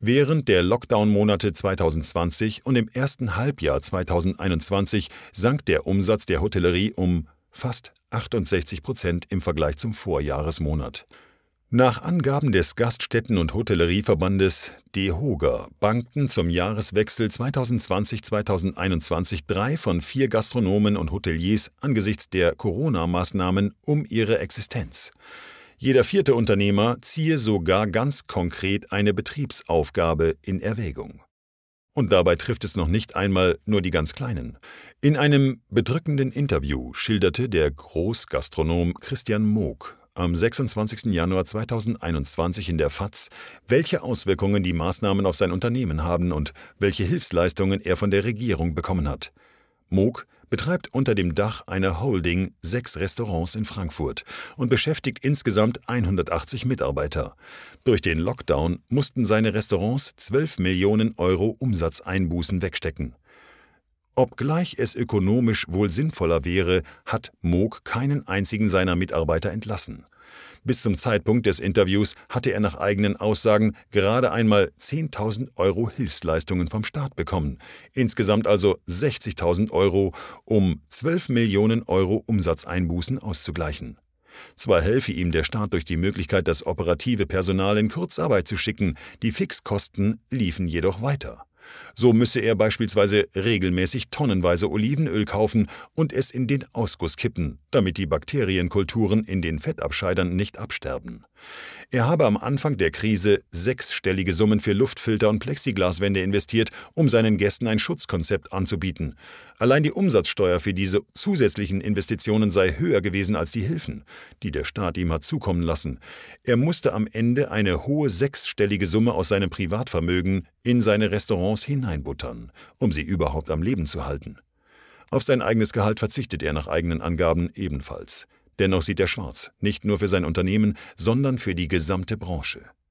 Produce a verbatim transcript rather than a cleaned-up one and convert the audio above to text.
Während der Lockdown-Monate zweitausendzwanzig und im ersten Halbjahr zweitausendeinundzwanzig sank der Umsatz der Hotellerie um fast achtundsechzig Prozent im Vergleich zum Vorjahresmonat. Nach Angaben des Gaststätten- und Hotellerieverbandes DEHOGA bankten zum Jahreswechsel zweitausendzwanzig zweitausendeinundzwanzig drei von vier Gastronomen und Hoteliers angesichts der Corona-Maßnahmen um ihre Existenz. Jeder vierte Unternehmer ziehe sogar ganz konkret eine Betriebsaufgabe in Erwägung. Und dabei trifft es noch nicht einmal nur die ganz Kleinen. In einem bedrückenden Interview schilderte der Großgastronom Christian Moog am sechsundzwanzigsten Januar zweitausendeinundzwanzig in der F A Z, welche Auswirkungen die Maßnahmen auf sein Unternehmen haben und welche Hilfsleistungen er von der Regierung bekommen hat. Moog betreibt unter dem Dach einer Holding sechs Restaurants in Frankfurt und beschäftigt insgesamt hundertachtzig Mitarbeiter. Durch den Lockdown mussten seine Restaurants zwölf Millionen Euro Umsatzeinbußen wegstecken. Obgleich es ökonomisch wohl sinnvoller wäre, hat Moog keinen einzigen seiner Mitarbeiter entlassen. Bis zum Zeitpunkt des Interviews hatte er nach eigenen Aussagen gerade einmal zehntausend Euro Hilfsleistungen vom Staat bekommen, insgesamt also sechzigtausend Euro, um zwölf Millionen Euro Umsatzeinbußen auszugleichen. Zwar helfe ihm der Staat durch die Möglichkeit, das operative Personal in Kurzarbeit zu schicken, die Fixkosten liefen jedoch weiter. So müsse er beispielsweise regelmäßig tonnenweise Olivenöl kaufen und es in den Ausguss kippen, damit die Bakterienkulturen in den Fettabscheidern nicht absterben. Er habe am Anfang der Krise sechsstellige Summen für Luftfilter und Plexiglaswände investiert, um seinen Gästen ein Schutzkonzept anzubieten. Allein die Umsatzsteuer für diese zusätzlichen Investitionen sei höher gewesen als die Hilfen, die der Staat ihm hat zukommen lassen. Er musste am Ende eine hohe sechsstellige Summe aus seinem Privatvermögen in seine Restaurants hineinbuttern, um sie überhaupt am Leben zu halten. Auf sein eigenes Gehalt verzichtet er nach eigenen Angaben ebenfalls. Dennoch sieht er schwarz, nicht nur für sein Unternehmen, sondern für die gesamte Branche.